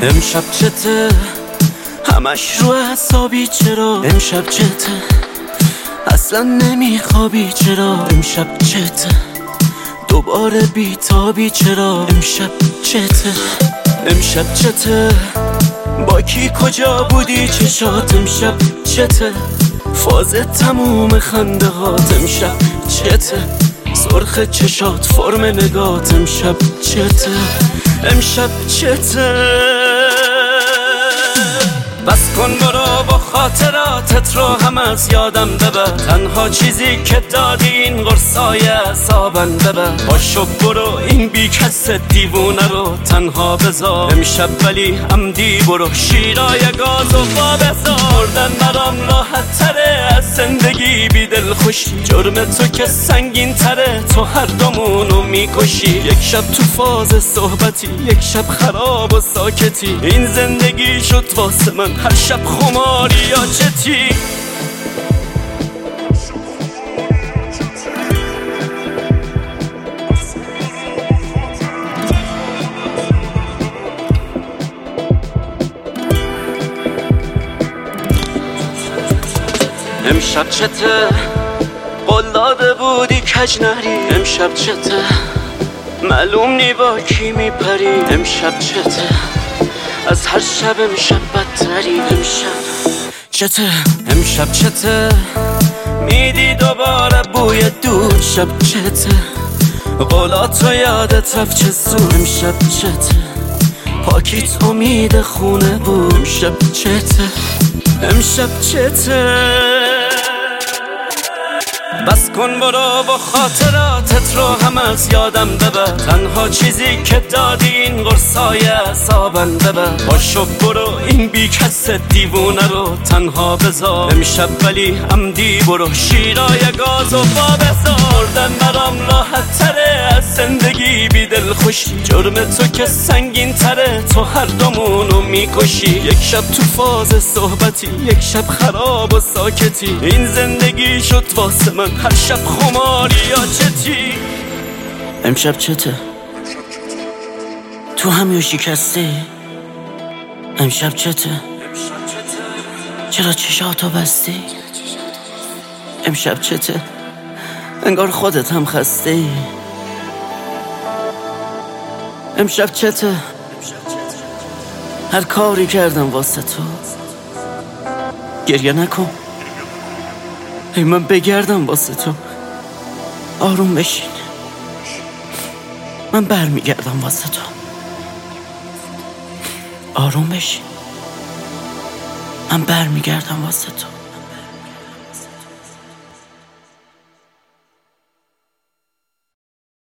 امشب چته همش رو حسابی، چرا امشب چته اصلا نمیخوابی، چرا امشب چته دوباره بیتابی، چرا امشب چته امشب چته با کی کجا بودی چشات امشب چته فاز تموم خنده هات امشب چته سرخ چشات فرم نگات امشب چته امشب چته بس کن برو با خاطراتت رو هم از یادم ببر، تنها چیزی که دادی این قرصای اعصابم ببر. باشو برو این بی کس دیوونه رو تنها بذار امشب، ولی عمدی برو شیرای گاز و با بذاردن برام راحت تره از زندگی بی دل خوشی. جرم تو که سنگین تره، تو هر دومونو میکشی. یک شب تو فاز صحبتی، یک شب خراب و ساکتی. این زندگی شد واسه من هر شب خماری یا چتی. امشب چته قول داده بودی کج نری، امشب چته معلوم نی با کی میپری. امشب چته از هر شب امشب بدتری. امشب چته امشب چته میدی دوباره بوی دود. شب چته قولاتو یادت رفت چه زود. امشب چته پاکیت امید خونه بود. امشب چته امشب چته بس کن برو با خاطراتت رو هم از یادم ببر، تنها چیزی که دادی این قرصای اعصابم ببر. باشو برو این بی کس دیوونه رو تنها بذار امشب، ولی عمدی برو شیرای گاز و با بذاردن برام راحت تره از زندگی بی دل خوشی. جرم تو که سنگین تره، تو هر دومونو میکشی. یک شب تو فاز صحبتی، یک شب خراب و ساکتی. این زندگی شد واسه من هر شب خماری یا چتی. امشب چته تو هم یا شکسته. امشب چته چرا چشاتو بستی. امشب چته انگار خودت هم خسته. امشب چته هر کاری کردم واسه تو. گریه نکن ای من بگردم واسه تو. آروم بشین من برمیگردم واسه تو. آروم بشین من برمیگردم واسه تو.